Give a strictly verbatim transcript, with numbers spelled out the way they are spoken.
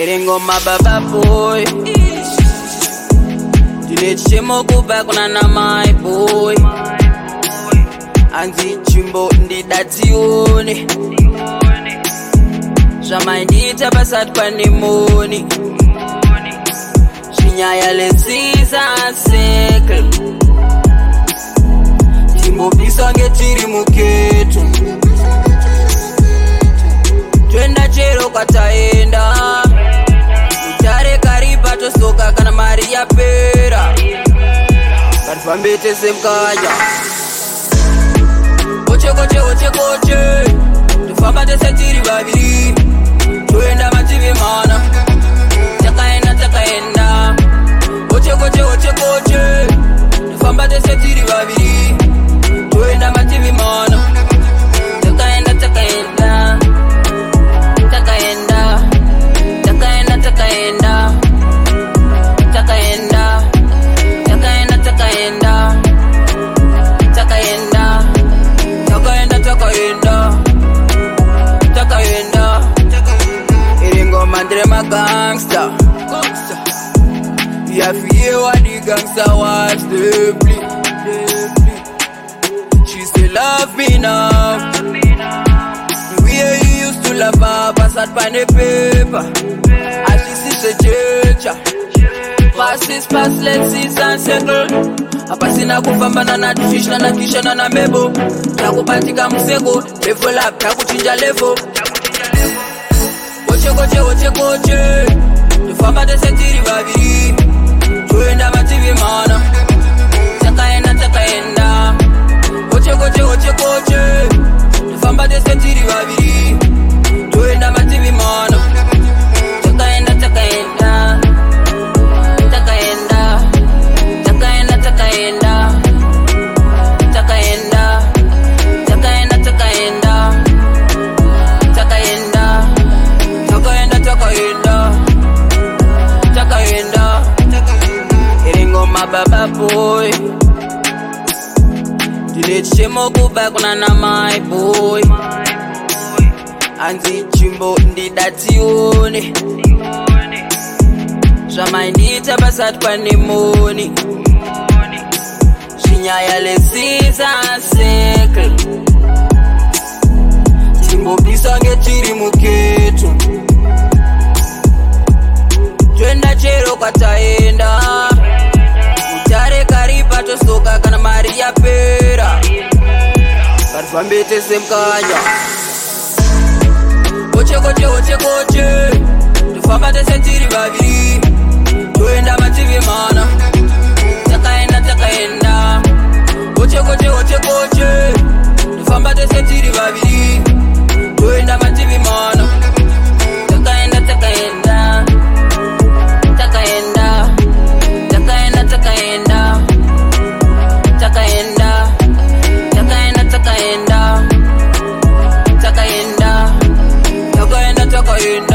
Iringo mababa boy Dile chemo kuba kuna na my boy Anzi chimbo ndi datione Jamaindita basat pandemoni Shinyaya lesiza sekle Timbo bisange tiri muketu Twenda chero kataenda Utare kariba tosoka kana Maria pera Karfambete semkanya Oche koche oche koche Tufamba tesentiri babiri Twenda mativi mana Takaenda takaenda Oche koche oche koche Tufamba tesentiri babiri Twenda mativi mana Takaenda takaenda Takaenda Takaenda takaenda Takaenda Takaenda takaenda Takaenda Takaenda takaenda Takaenda Iringo mandre ma gangsta Yafie wa di gangsta watch the play She say love me now The way you used to love her pass out pan the paper As she sees a church Pass this pass let's see and settle Hapa sina kufambana na tushishna na kisha na na mebo Takupatika msego Level up, takuchinja level Oche koche oche koche Tufamba tesentiri babiri Twenda mativi mana Takaenda takaenda Oche koche oche koche Tufamba tesentiri babiri Twenda mativi mana Takaenda takaenda Takaenda Takaenda takaenda Takaenda Takaenda takaenda Takaenda Takaenda takaenda Takaenda Iringo mababa boy Dile chemo kuba kuna na my boy Anzi chimbo ndi datione Jamaindita basat pandemoni Shinyaya lesiza sekle Timbo bisange tiri muketu Twenda chero kataenda Utare kariba tosoka kana Maria pera Karfambete semkanya Oche koche oche koche Tufamba tesentiri babiri Twenda mativi mana Takaenda takaenda Oche koche oche koche Tufamba tesentiri babiri Twenda mativi mana Takaenda takaenda Takaenda Takaenda takaenda Takaenda Takaenda takaenda Takaenda Takaenda takaenda